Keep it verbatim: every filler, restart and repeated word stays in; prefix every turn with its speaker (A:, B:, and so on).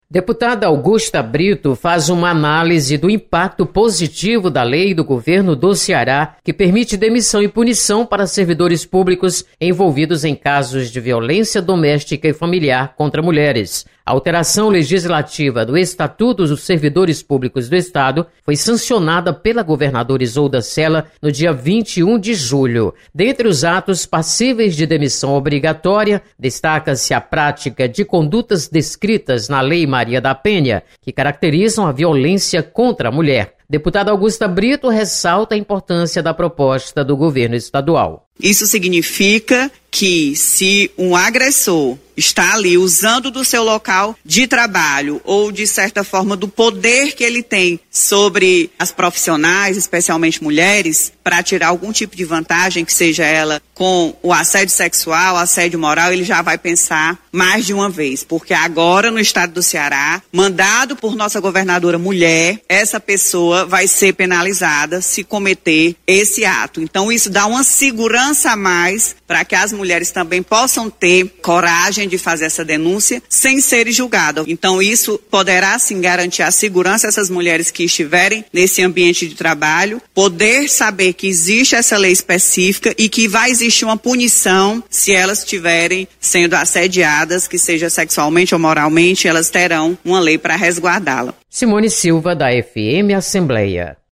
A: Deputada Augusta Brito faz uma análise do impacto positivo da lei do governo do Ceará, que permite demissão e punição para servidores públicos envolvidos em casos de violência doméstica e familiar contra mulheres. A alteração legislativa do Estatuto dos Servidores Públicos do Estado foi sancionada pela governadora Isolda Sela no dia vinte e um de julho. Dentre os atos passíveis de demissão obrigatória, destaca-se a prática de condutas descritas na Lei Maria da Penha, que caracterizam a violência contra a mulher. Deputada Augusta Brito ressalta a importância da proposta do governo estadual.
B: Isso significa que se um agressor está ali usando do seu local de trabalho ou, de certa forma, do poder que ele tem sobre as profissionais, especialmente mulheres, para tirar algum tipo de vantagem, que seja ela com o assédio sexual, assédio moral, ele já vai pensar mais de uma vez. Porque agora, no estado do Ceará, mandado por nossa governadora mulher, essa pessoa vai ser penalizada se cometer esse ato. Então, isso dá uma segurança a mais para que as mulheres também possam ter coragem de fazer essa denúncia sem serem julgadas. Então, isso poderá, sim, garantir a segurança dessas mulheres que estiverem nesse ambiente de trabalho, poder saber que existe essa lei específica e que vai existir uma punição se elas estiverem sendo assediadas, que seja sexualmente ou moralmente, elas terão uma lei para resguardá-la.
A: Simone Silva, da F M Assembleia.